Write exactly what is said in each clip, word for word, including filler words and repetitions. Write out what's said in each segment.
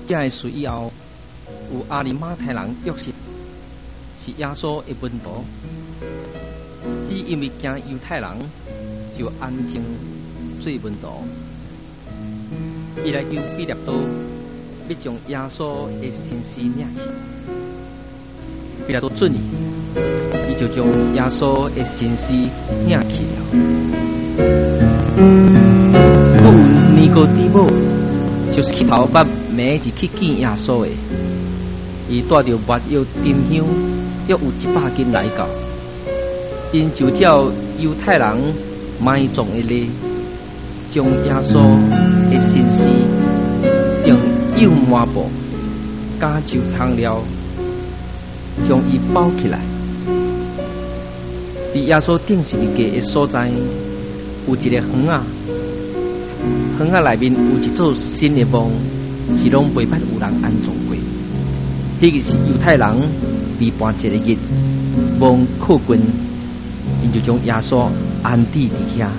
这个事以后，有阿里马太人约瑟是耶稣的门徒，只因为惊犹太人，就安静做门徒。伊来求彼得多，要将耶稣的身尸领去。彼得多准意，伊就将耶稣的身尸领去了。有尼哥底母，就是去头捌每日去见耶稣的，伊带着抹药沉香，约有一百斤来到，因就照犹太人埋葬的例，将耶稣的身尸用油抹布加酒汤料，将伊包起来。伫耶稣定十字架的所在，有一个园仔，园仔内面有一座新的墓，是拢未捌有人安葬过。迄个是犹太人被搬一个日，墓靠近，因就将耶稣安置伫遐。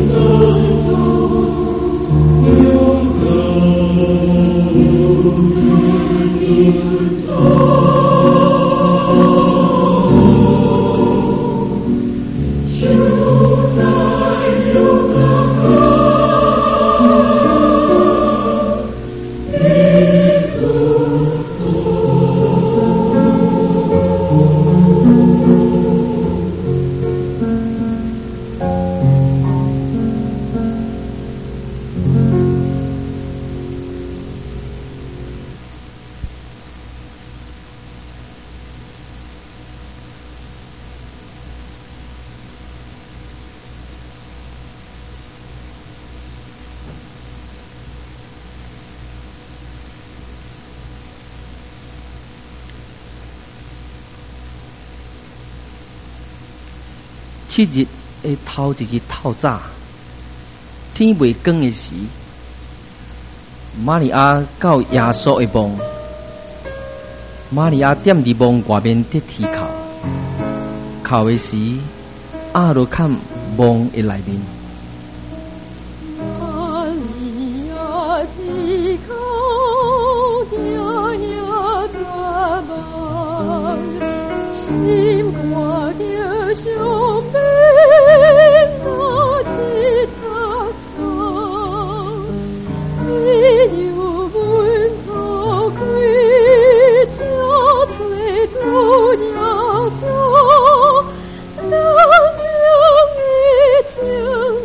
七日的头一日透早，天未光的时，玛利亚到耶稣的墓，玛利亚踮伫墓外面伫啼哭，哭的时，阿就看墓的内面。 玛利亚啼哭，夜夜大梦，心挂着伤悲。情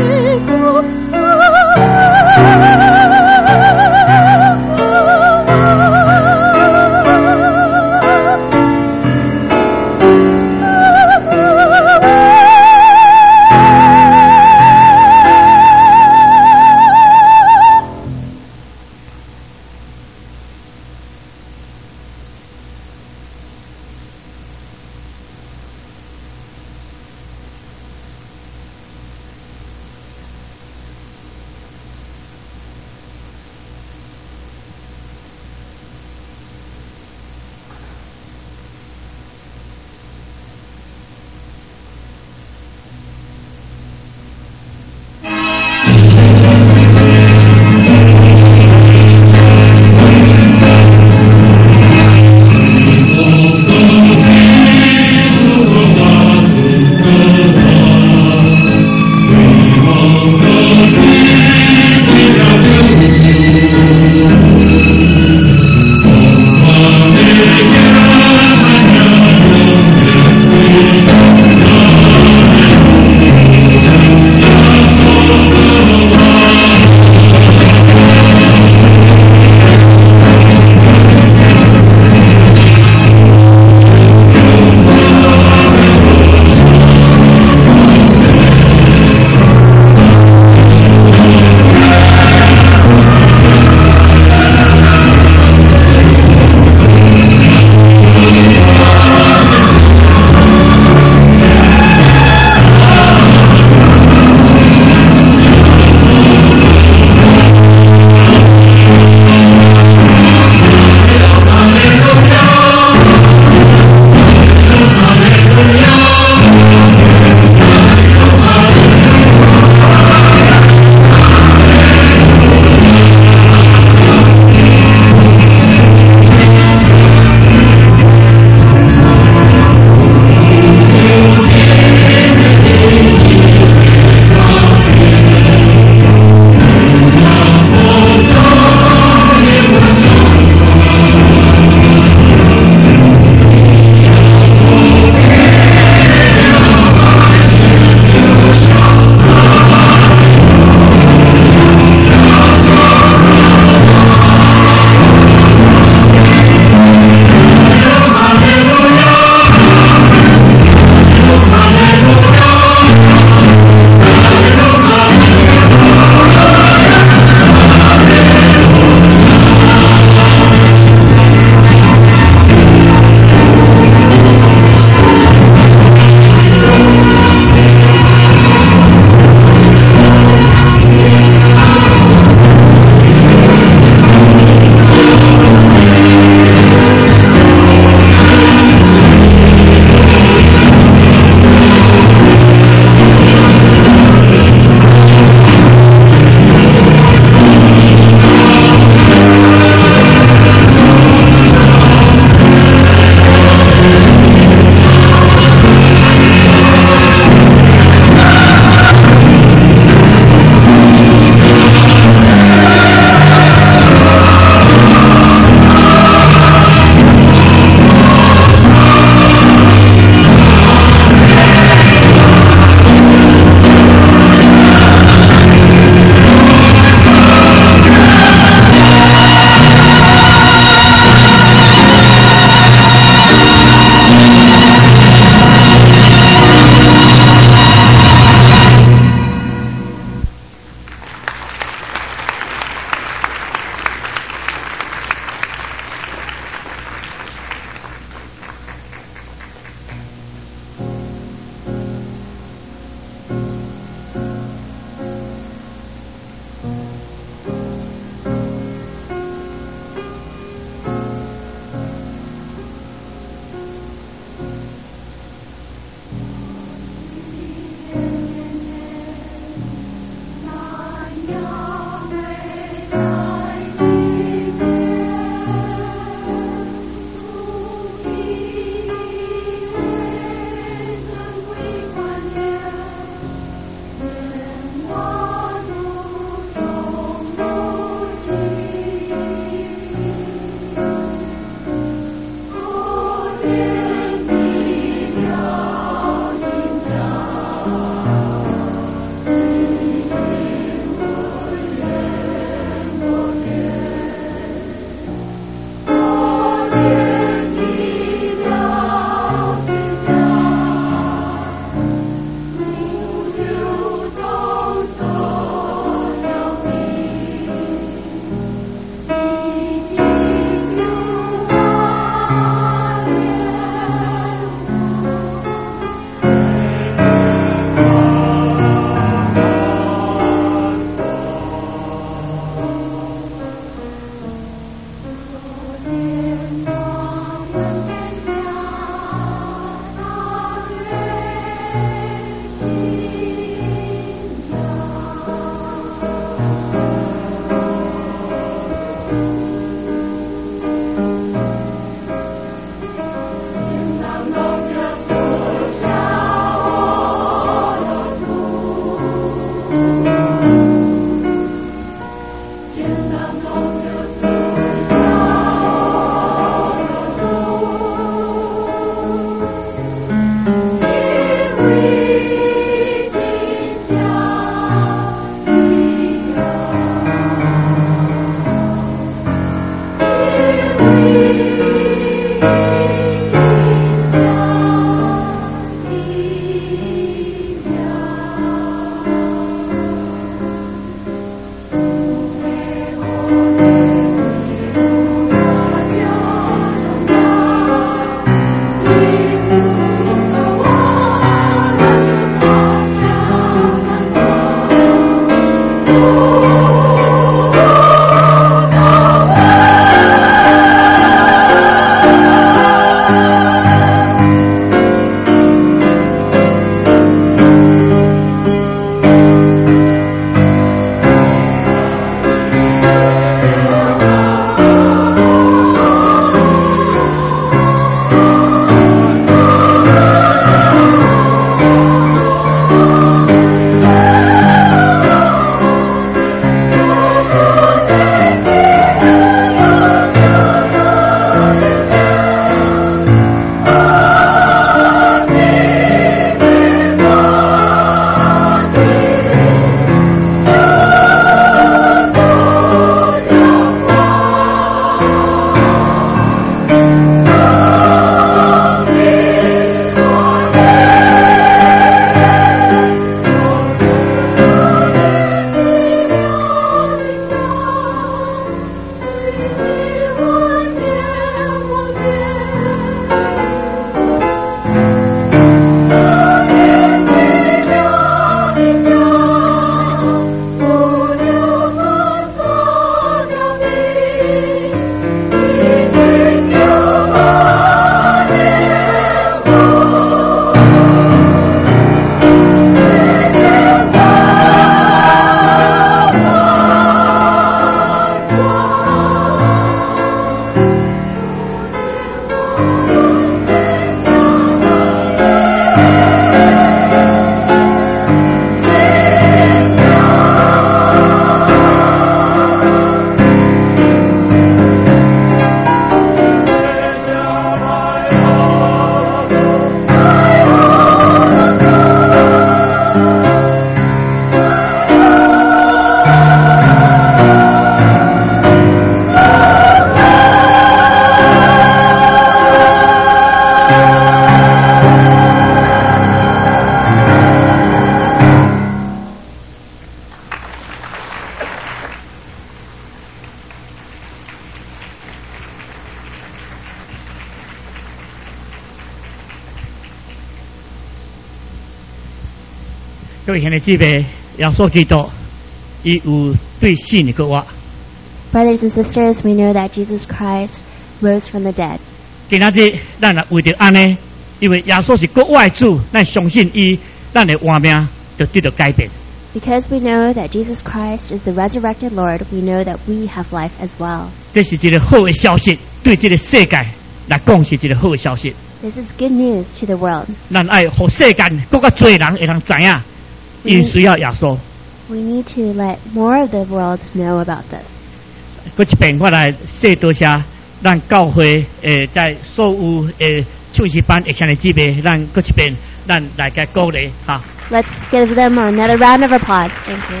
各位兄弟姊妹，耶稣基督伊有对死的个话。 Brothers and sisters, we know that Jesus Christ rose from the dead. 今仔日咱也为着安尼，因为耶稣是国外主，咱相信伊，咱的活命就得到改变。 Because we know that Jesus Christ is the resurrected Lord, we know that we have life as well. 这是一个好的消息，对这个世界来讲是一个好的消息。 This is good news to the world. 咱爱让世间更加多人会通知影，伊需要耶稣。 We need to let more of the world know about this. 搁一遍，我来说多谢咱教会诶，在所有诶唱诗班会兄弟姊妹，咱搁一遍，咱来个鼓励哈。 Let's give them another round of applause. Thank you.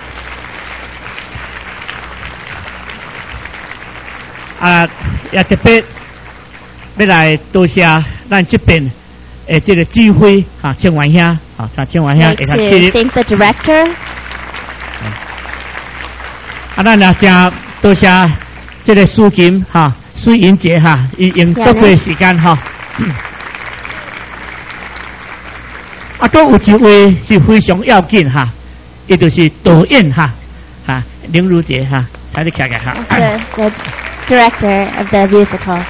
啊，也特别要来多谢咱这边诶这个指挥哈，请完兄哈，他请完兄会通 To thank the director. 啊，咱也真多谢这个苏金哈，苏银杰哈，伊用足多时间哈。啊，搁有一位是非常要紧哈，伊就是导演哈，哈林如杰哈，他你看看哈。 That's the, the director of the musical.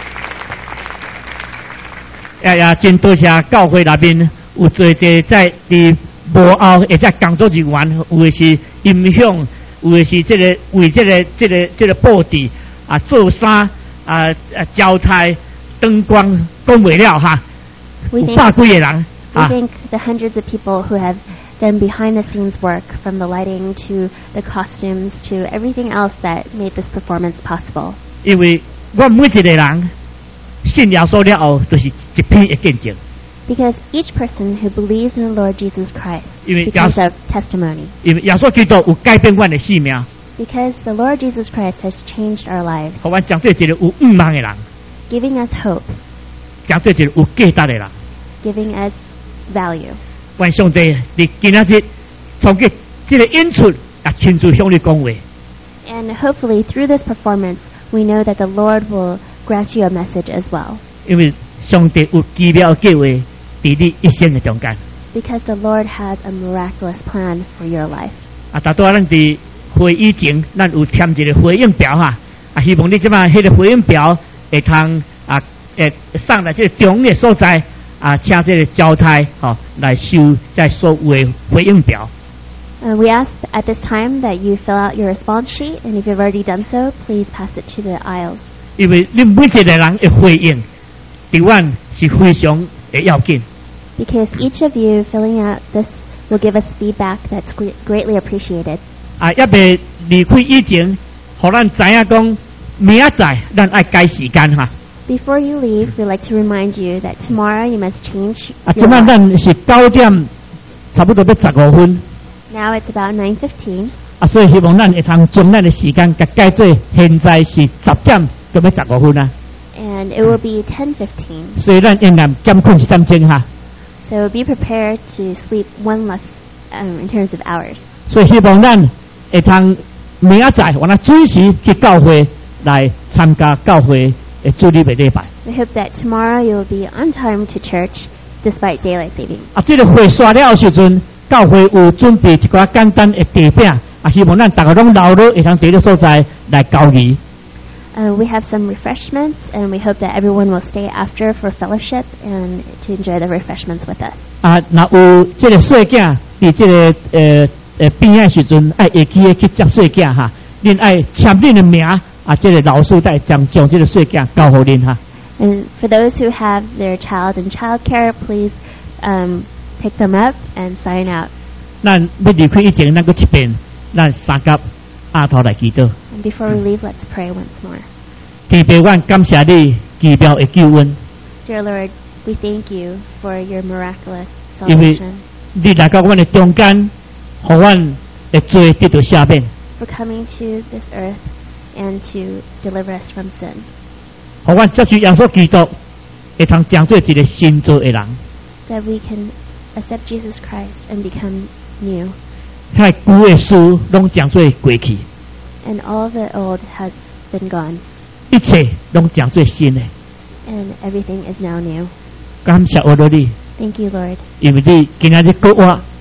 也也真多谢教会那边有做这在伫幕后，或者工作人员，有的是音响，有的是这个为这个这个这个布置啊做衫啊啊交台灯光讲袂了哈，有百几个人。 We thank the hundreds of people who have done behind-the-scenes work, from the lighting to the costumes to everything else that made this performance possible. 因为我每一个人信耶稣了后，就是一篇的见证。 Because each person who believes in the Lord Jesus Christ 因为 becomes a testimony. 因为耶稣基督有改变我的性命， Because the Lord Jesus Christ has changed our lives, 互阮将做一个有五望的人， giving us hope, 将做一个有价值的人。 giving us value. 愿上帝伫今仔日从这这个演出啊，亲自向你讲话。 And hopefully through this performance, we know that the Lord will grant you a message as well. 因为上帝有奇妙的计划伫你一生的中间。 Because the Lord has a miraculous plan for your life. 啊，大多咱伫会议前，咱有添一个回应表哈。啊，希望你即摆迄个回应表会通啊，诶，送来这个中的所在。 啊，请这个交台吼、哦、来收在所有的回应表。 Uh, we ask at this time that you fill out your response sheet, and if you've already done so, please pass it to the aisles. 因为你每一个人的回应，对阮是非常的要紧。 Because each of you filling out this will give us feedback that's gre- greatly appreciated. 啊，也未离开以前，互咱知影讲，明仔载咱爱改时间哈。 Before you leave, we'd like to remind you that tomorrow you must change 啊， your 即摆 life. 咱是九點，差不多要十五分。 Now it's about nine fifteen. 啊，所以希望咱会通將咱的時間甲改做現在是十點，到要十五分啊。 And it will be ten fifteen. 所以咱應該減困一點鐘哈。 So be prepared to sleep one less um, in terms of hours. 所以希望咱会通明仔載，我哋準時去教會來參加教會。 诶，主日的禮拜。 We hope that tomorrow you will be on time to church despite daylight saving. 啊，這個會刷了時陣，教會有準備一個簡單的地餅，啊，希望咱大家攏留落會通第個所在來交誼。 Uh, we have some refreshments, and we hope that everyone will stay after for fellowship and to enjoy the refreshments with us. 啊，若有這個細囝佇這個呃呃邊仔時陣，愛會記去接細囝哈，恁愛簽恁的名。 啊，这个老師在將將這個細囝交互恁哈。 And for those who have their child in childcare, please um, pick them up and sign out. 咱要離開以前，咱擱一遍，咱三甲亞頭來祈禱。 And before we leave, let's pray once more. 天父，阮感謝你奇妙的救恩， Dear Lord, we thank you for your miraculous 因為 salvation, 你來到阮的中間，互阮的罪得到赦免， for coming to this earth and to deliver us from sin. 互阮接受耶穌基督，會通將做一個新造的人。 That we can accept Jesus Christ and become new. 遐舊的事攏將做過去， And all the old has been gone. 一切攏將做新的。 And everything is now new. 感謝我的你， Thank you, Lord, 因為你今仔日給我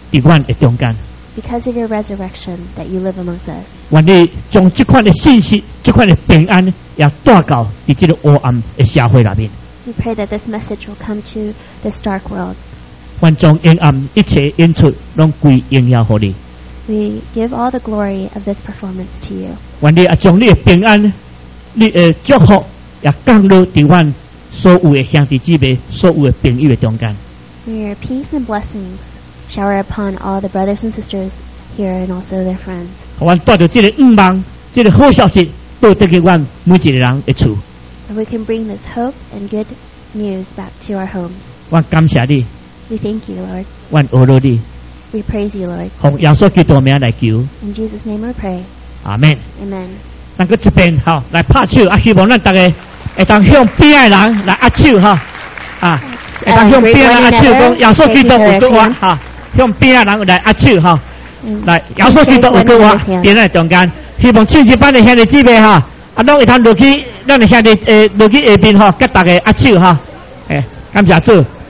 伫阮的中间。 Because of your resurrection, that you live amongst us. 愿你将这款的信息、这款的平安，也带到伫这个黑暗的社会里面。 We pray that this message will come to this dark world. 愿将阴暗一切演出，拢归荣耀给你。 We give all the glory of this performance to you. 愿你也将你的平安、你的祝福，也降落伫阮所有的兄弟姊妹、所有的朋友的中间。 May your peace and blessings shower upon all the brothers and sisters here and also their friends. 我们带着这个愿望、这个好消息，到得给阮每一个人的厝。 And we can bring this hope and good news back to our homes. 我感谢你， We thank you, Lord. 我阿罗你， We praise you, Lord. 奉耶稣基督名来求， In Jesus' name we pray. 阿门。 Amen. 咱个这边哈来拍手，啊，希望咱大家会当向边的人来握手哈，啊，会当向边的人握手，讲耶稣基督有个我哈，向边的人来握手哈，来耶稣基督有个我，边在中间，希望七十班的兄弟姊妹哈，啊，拢会通落去，咱的兄弟诶落去下边哈，甲大家握手哈，诶，感谢主。